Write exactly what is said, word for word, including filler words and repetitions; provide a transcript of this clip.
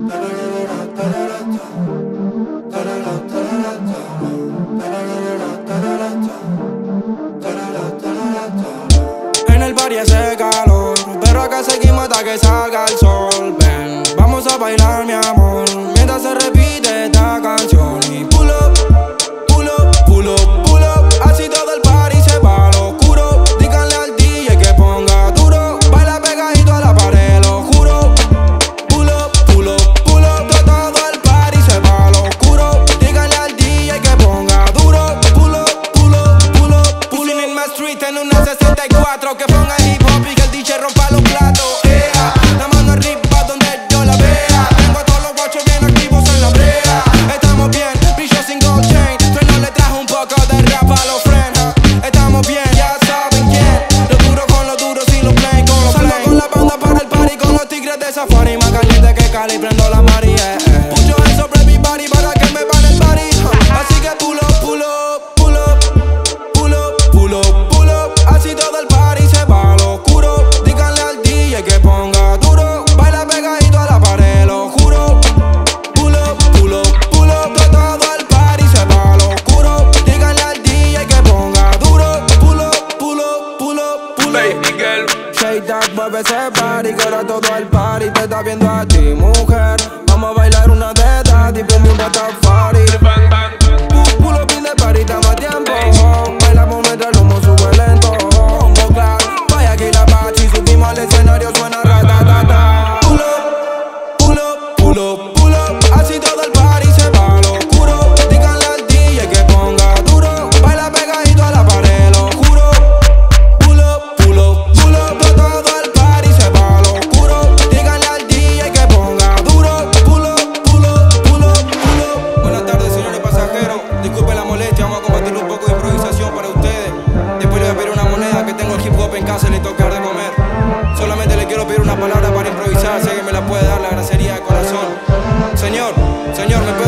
En el party hace calor, pero acá seguimos hasta que salga el sol. Ven, vamos a bailar, mi amor, mientras se repite esta canción. Y pull up, pull up, pull up, pull up. Así todo el party se va al oscuro. Díganle al D J que ponga duro. Baila pegadito a la pared, lo juro. Pull up, pull up, pull up. Todo el party se va al oscuro. Díganle al D J que ponga duro. Pull up, pull up, pull up, pull up. En my street en una sesenta y cuatro. Que ponga hip hop y que el D J rompa los platos. Yeah. La mano arriba donde yo la vea. Tengo a todos los guachos bien activos en la brea. Estamos bien, brillo sin gold chain. Trueno le trajo un poco de rap a los friends. Estamos bien, ya saben quién. Lo duro con lo duro sin los play, con los play. Salgo con la banda para el party con los tigres de Safari. Más caliente que Cali, prendo la Mari, eh, eh. Put your hands up everybody para que me van el party. Así que pull up, pull up, pull up, pull up, pull up, pull up. Así todo el party se va al oscuro. Díganle al D J que ponga duro. Baila pegadito a la pared, lo juro. Pull up, pull up, pull up. Todo el party se va al oscuro. Díganle al D J que ponga duro. Pull up, pull up, pull up, pull up. Baby girl, Shake that, mueve ese party, que ahora todo el party te está viendo a ti, mujer. Vamos a bailar una de estas y prende un Rastafari. bang bang. Pull, pull up in the party, estamos a tiempo. Bailamos mientras el humo sube lento. Bombo claro, vaya aquí la pachi, subimos al escenario, suena ratatata. Pull up, pull up, pull up, pull up. Así todo el party se va al oscuro. Díganle al D J que ponga duro. Baila pegadito a la pared, lo juro. Pull up, pull up, pull up. Todo el party se va al oscuro. Díganle al D J que ponga duro. Pull up, pull up, pull up, pull up. Buenas tardes, señores pasajeros. Disculpen la molestia, vamos a compartir un poco de improvisación para ustedes. Después les voy a pedir una moneda, que tengo el hip hop en casa y le toca de comer. Solamente le quiero pedir una palabra para improvisar, sé que me la puede dar, la agradecería de corazón. Señor, señor, me